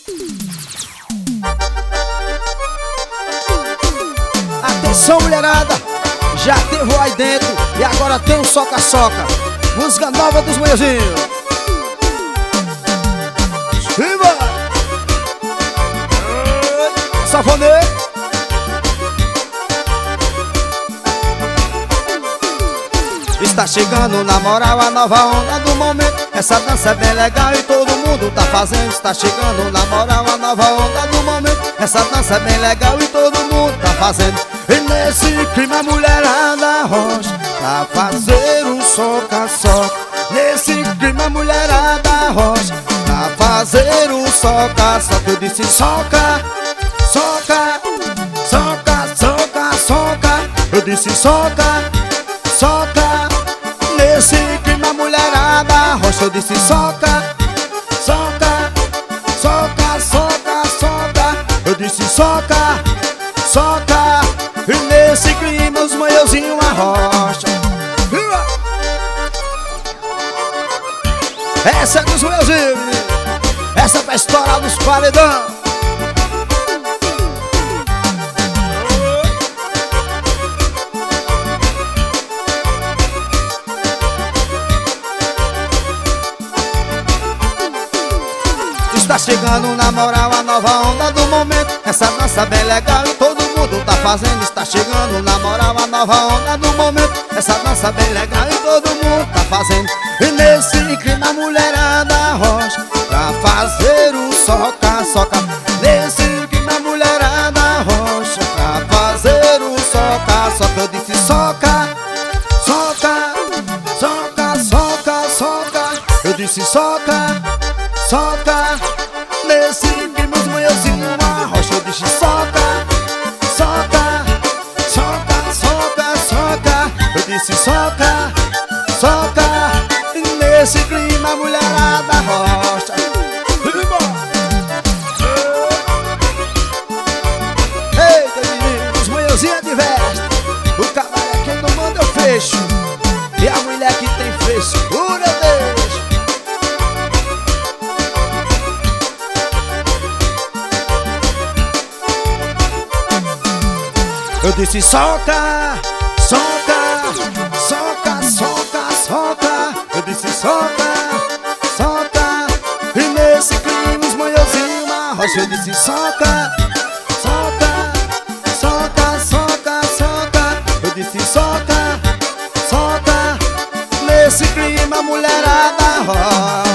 Atenção, mulherada, já teve o Aí Dentro e agora tem o Soca-Soca, música nova dos Manhãzinhos. E vai! Safoneiro. Está chegando na moral a nova onda do momento. Essa dança é bem legal e todo mundo tá fazendo. Está chegando na moral a nova onda do momento. Essa dança é bem legal e todo mundo tá fazendo. E nesse clima a mulherada rocha pra fazer um soca-soca. Nesse clima a mulherada rocha pra fazer um soca-soca. Eu disse soca, soca, soca, soca, soca. Eu disse soca, soca. Nesse clima mulherada rocha. Eu disse soca, soca, soca, soca, soca. Eu disse soca, soca. E nesse clima os manhãozinhos arrocha. Essa é dos manhãozinhos, essa é pra estourar nos paredão. Está chegando na moral a nova onda do momento. Essa dança bem legal e todo mundo tá fazendo. Está chegando na moral a nova onda do momento. Essa dança bem legal e todo mundo tá fazendo. E nesse clima a mulherada rocha pra fazer o soca-soca. Nesse clima a mulherada rocha pra fazer o soca-soca. Eu disse soca, soca, soca, soca, soca. Eu disse soca, soca. Nesse clima os manhãozinhos arrocha. Eu disse soca, soca, soca, soca, soca. Eu disse soca, soca. E nesse clima a mulherada rocha. Eita, menino, os manhãozinhos de veste. O cabaré quem não manda eu fecho. E a mulher que tem frescura eu deixo. Eu disse soca, soca, soca, soca, soca. Eu disse soca, soca. E nesse clima os manhãozinhos arrocha. Eu disse soca, soca, soca, soca, soca. Eu disse soca, soca. Nesse clima a mulherada rocha.